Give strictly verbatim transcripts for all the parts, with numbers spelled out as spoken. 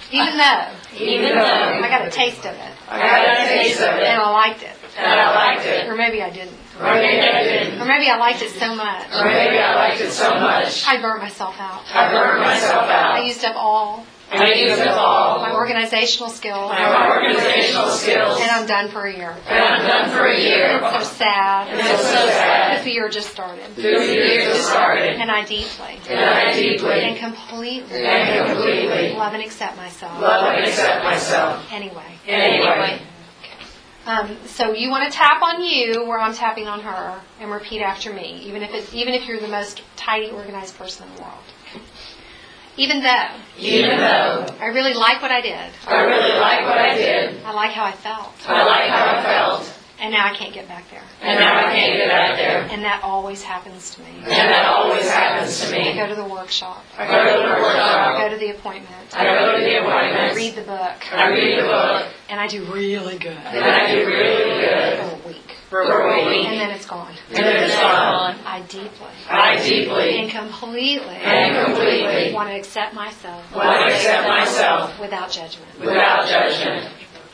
Even though. Even though. I got a taste of it. I got a taste of it. And I liked it. And I liked it. Or maybe I didn't. Or maybe I didn't. Or maybe I liked it so much. Or maybe I liked it so much. I burnt myself out. I burned myself out. I used up all. I used up all. My organizational skills. My organizational skills. And I'm done for a year. And I'm done for a year. So sad. And it's so sad. Because the year just started. Because the year just started. And I deeply. And I deeply. And completely. And completely. Love and accept myself. Love and accept myself. Anyway. Anyway. Um, so you want to tap on you where I'm tapping on her and repeat after me, even if it, even if you're the most tidy, organized person in the world. Even though. Even though. I really like what I did. I really like what I did. I like how I felt. I like how I felt. And now I can't get back there. And now I can't get back there. And that always happens to me. And that always happens to me. I go to the workshop. I go to the workshop. I go to the appointment. I go to the appointment. I read the book. I read the book. And I do really good. And I do really good. For a week. For a week. And then it's gone. And then it's gone. I deeply. I deeply. And completely. And completely. Want to accept myself. Want to accept myself. Without judgment. Without judgment.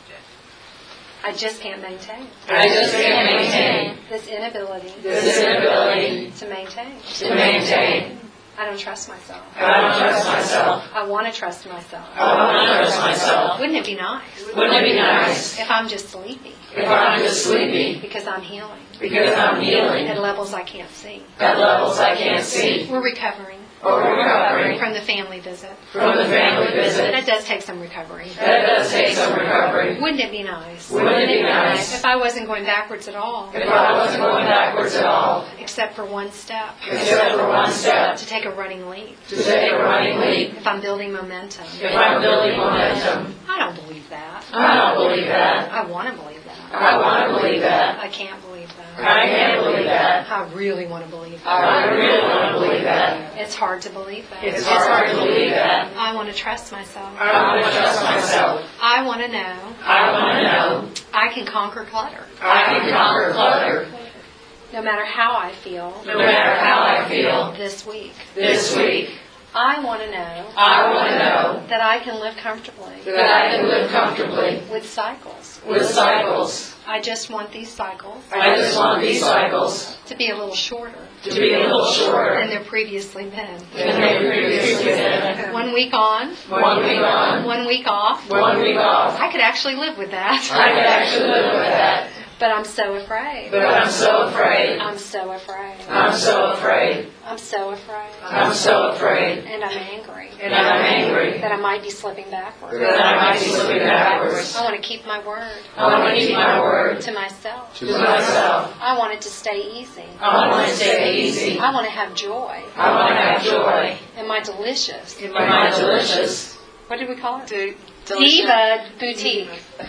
I just can't maintain. I just can't maintain. This inability. This inability. To maintain. To maintain. I don't trust myself. I don't trust myself. I want to trust myself. I want to trust myself. Wouldn't it be nice? Wouldn't it be nice? If I'm just sleepy. If I'm just sleepy. Because I'm healing. Because I'm healing. At levels I can't see. At levels I can't see. We're recovering. Or recovering. From the family visit. From the family visit. That does take some recovery. That does take some recovery. Wouldn't it be nice? Wouldn't it be nice? If I wasn't going backwards at all. If I wasn't going backwards at all. Except for one step. Except for one step. To take a running leap. To take a running leap. If I'm building momentum. If I'm building momentum. I don't believe that. I don't believe that. I want to believe that. I want to believe that. I can't believe that. I can't believe that. I really want to believe that. I really want to believe that. It's hard to believe that. It's hard to believe that. I want to trust myself. I want to trust myself. I want to know. I want to know. I can conquer clutter. I can conquer clutter. No matter how I feel. No matter how I feel. This week. This week. I want to know. I want to know. That I can live comfortably. That I can live comfortably. With cycles. With cycles. I just want these cycles. I just want these cycles. To be a little shorter. To be a little shorter. Than they've previously been. Than they've previously been. One week on. One week on. One week off. One week off. I could actually live with that. I could actually live with that. But I'm so afraid. But I'm so afraid. I'm so afraid. I'm so afraid. I'm so afraid. I'm so afraid. And I'm angry. And I'm angry. That I might be slipping backwards. That I might be slipping backwards. I want to keep my word. I want to keep my word. To myself. To myself. I want it to stay easy. I want it to stay easy. I want to have joy. I want to have joy. Am I delicious? Am I delicious? What did we call it? D- Diva Boutique.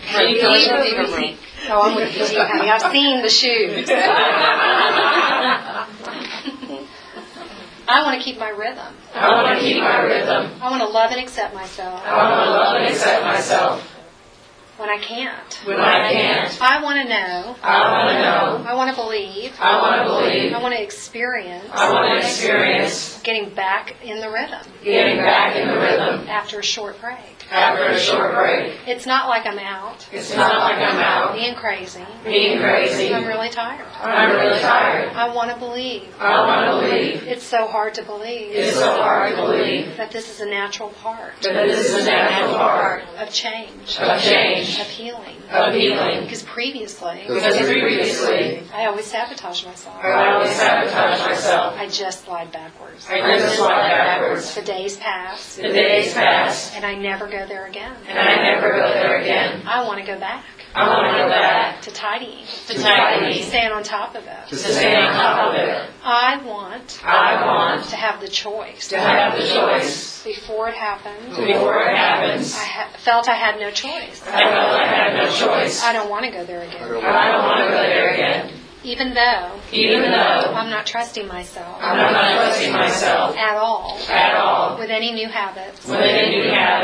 Diva Boutique. Oh, I'm with Boutique, honey. I've seen the shoes. I want to keep my rhythm. I want to keep my rhythm. I want to love and accept myself. I want to love and accept myself. When I can't. When I can't. I want to know. I want to know. I want to believe. I want to believe. I want to experience. I want to experience. Getting back in the rhythm. Getting back in the rhythm. After a short break. After a short break. It's not like I'm out. It's not like I'm out. Being crazy. Being crazy. I'm really tired. I'm really tired. I want to believe. I want to believe. It's so hard to believe. It's so hard to believe. That this is a natural part. That this is a natural part. Of change. Of change. Of healing. Of healing. Because previously. Because previously. I always sabotaged myself. I always sabotaged myself. I just lied backwards. I just lied backwards. The days pass. The days pass. And I never go there again. And I never go there again. I want to go back. I want to go back. To tidying. To tidying. To stand on top of it. To stand on top of it. I want. I want. To have the choice. To have the choice. Before it happened. Before it happens. I ha- felt I had no choice. I felt I had no choice. I don't want to go there again. I don't want to go there again. Even though. Even though. I'm not trusting myself. I'm not trusting myself. At all. At all. With any new habits. With any new habits.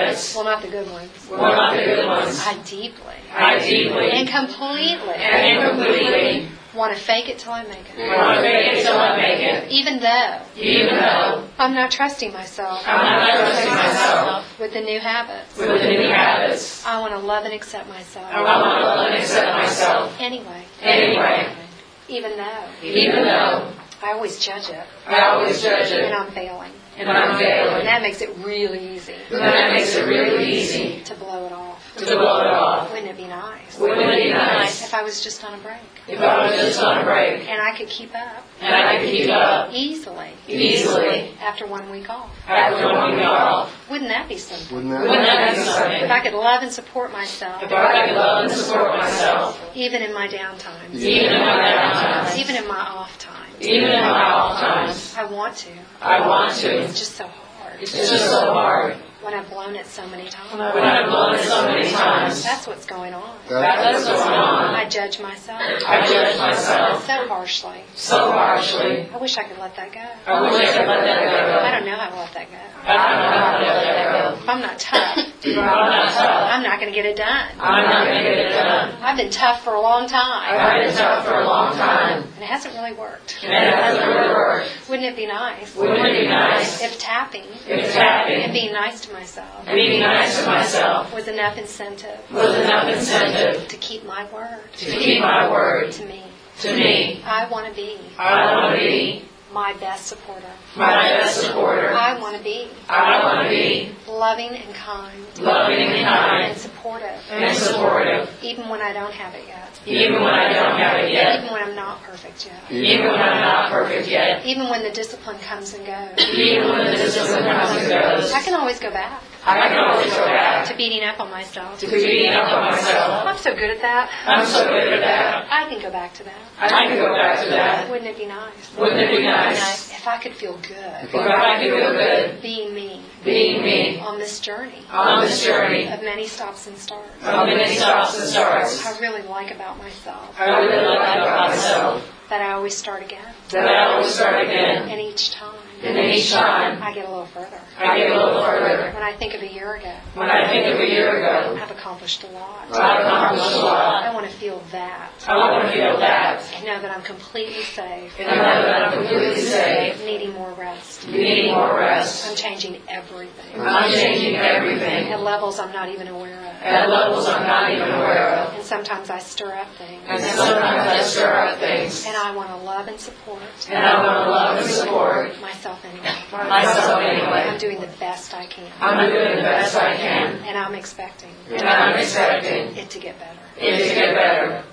habits. Well, not the good ones. Well, not the good ones. I deeply I deeply and completely and completely want to fake it till I make it. want to make it till I make it. Even though Even though I'm not trusting myself I'm not trusting myself with the new habits. with the new habits. I want to love and accept myself. I want to love and accept myself Anyway, anyway. even though Even though I always judge it I always judge and it I'm failing. and I'm And failing. that makes it really easy And that makes it really easy to blow it off. to blow it off. Wouldn't it be nice Wouldn't it be nice if I was just on a break if I was just on a break and I could keep up and I could keep up easily easily after one week off? after one week off? Wouldn't that be something? Wouldn't that Wouldn't that be If something? I could love and support myself If I could love and support myself, even in my downtimes, even in my downtimes, even in my off times. even in my off times, I want to. I want to. It's just so hard It's just so hard when I've blown it so many times. when I've blown it so many times. That's what's going on. That's what's going on. I judge myself I judge myself so harshly. so harshly. I wish I could let that go. I wish I could let that I go. don't know how to let that go. I don't know how to let that go. If I'm not tough, If I'm not tough, I'm not going to get it done. I'm not going to get it done. I've been tough for a long time, I've been tough for a long time, and it hasn't really worked. and it hasn't really worked. Wouldn't it be nice Wouldn't it be nice if tapping if and tapping being nice to myself and being nice to myself was enough incentive was enough incentive to keep my word to keep my word to me? to me? I want to be I want to be my best supporter. my best supporter. I want to be I want to be loving and kind loving and and kind supportive, and supportive, even when I don't have it yet, even when I don't have it yet, even when I'm not perfect yet, even when I'm not perfect yet, even when the discipline comes and goes. even when the discipline comes and goes. I can always go back I can always go back to beating up on myself. to beating up on myself. I'm so good at that. I'm so good at that. I can go back to that. I can go back to that. Wouldn't it be nice? Wouldn't it be nice If I could feel good if I could feel good being me being me on this journey on this journey of many stops and starts. of many stops and starts? I really like about myself I really like about myself that I always start again. that I always start again, And each time and then each time I get a little further. I get a little further. When I think of a year ago, When I think of a year ago, I've accomplished a lot. I've accomplished a lot. I want to feel that. I want to feel that, And know that I'm completely safe, and know that I'm completely safe, needing more rest. needing more rest. I'm changing everything I'm changing everything at levels I'm not even aware of. at levels I'm not even aware of. And sometimes I stir up things. And sometimes I stir up things, And I want to love and support and I want to love and support myself anyway. myself anyway. I'm doing the best I can. I'm doing the best I can, And I'm expecting and I'm expecting it to get better. it to get better.